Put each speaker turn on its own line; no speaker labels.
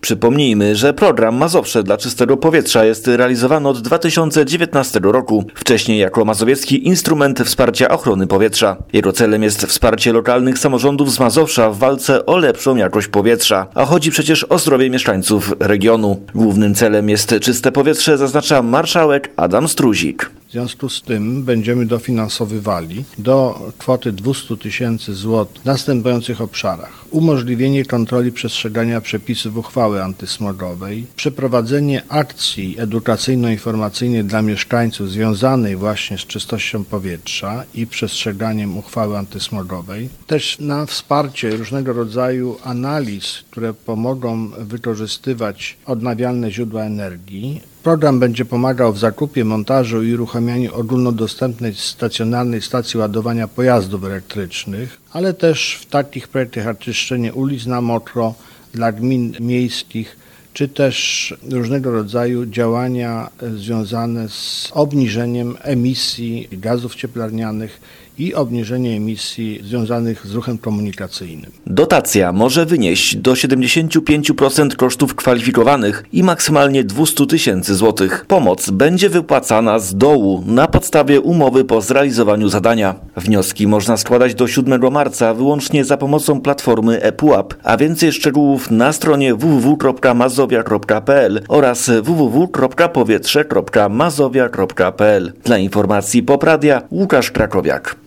Przypomnijmy, że program Mazowsze dla czystego powietrza jest realizowany od 2019 roku, wcześniej jako mazowiecki instrument wsparcia ochrony powietrza. Jego celem jest wsparcie lokalnych samorządów z Mazowsza w walce o lepszą jakość powietrza, a chodzi przecież o zdrowie mieszkańców regionu. Głównym celem jest czyste powietrze, zaznacza marszałek Adam Struzik.
W związku z tym będziemy dofinansowywali do kwoty 200 000 złotych w następujących obszarach. Umożliwienie kontroli przestrzegania przepisów uchwały antysmogowej, przeprowadzenie akcji edukacyjno-informacyjnej dla mieszkańców związanej właśnie z czystością powietrza i przestrzeganiem uchwały antysmogowej, też na wsparcie różnego rodzaju analiz, które pomogą wykorzystywać odnawialne źródła energii. Program będzie pomagał w zakupie, montażu i uruchamianiu ogólnodostępnej stacjonarnej stacji ładowania pojazdów elektrycznych, ale też w takich projektach jak czyszczenie ulic na mokro dla gmin miejskich, czy też różnego rodzaju działania związane z obniżeniem emisji gazów cieplarnianych i obniżenie emisji związanych z ruchem komunikacyjnym.
Dotacja może wynieść do 75% kosztów kwalifikowanych i maksymalnie 200 000 złotych. Pomoc będzie wypłacana z dołu na podstawie umowy po zrealizowaniu zadania. Wnioski można składać do 7 marca wyłącznie za pomocą platformy ePUAP, a więcej szczegółów na stronie www.mazowia.pl oraz www.powietrze.mazowia.pl. Dla informacji Popradia Łukasz Krakowiak.